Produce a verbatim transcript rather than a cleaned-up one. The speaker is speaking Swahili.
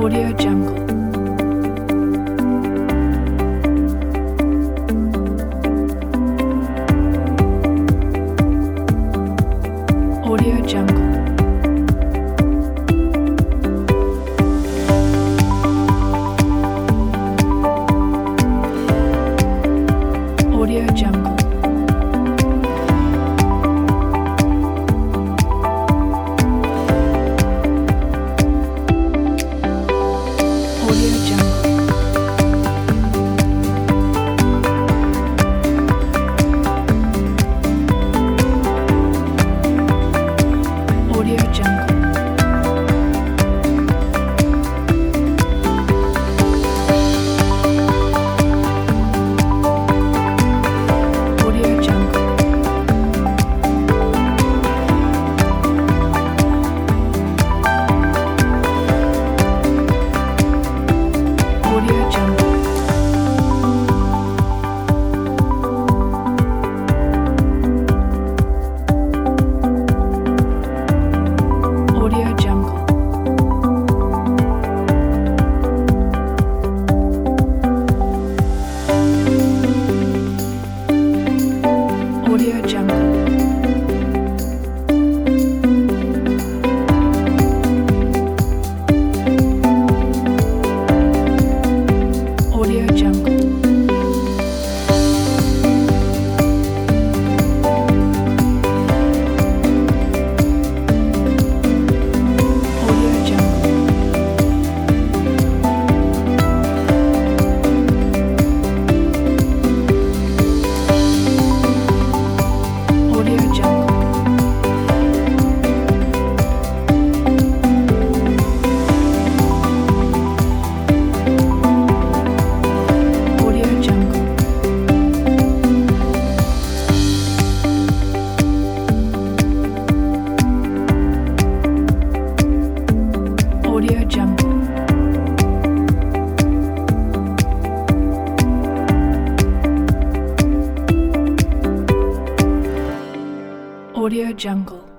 Audio Jungle. Audio Jungle. Audio Jungle. Audio Jungle. Audio Jungle. Audio Jungle. Audio Jungle. Audio Jungle. Audio Jungle. Audio Jungle. Audio Jungle. Audio Jungle. Audio Jungle. Audio Jungle. Audio Jungle.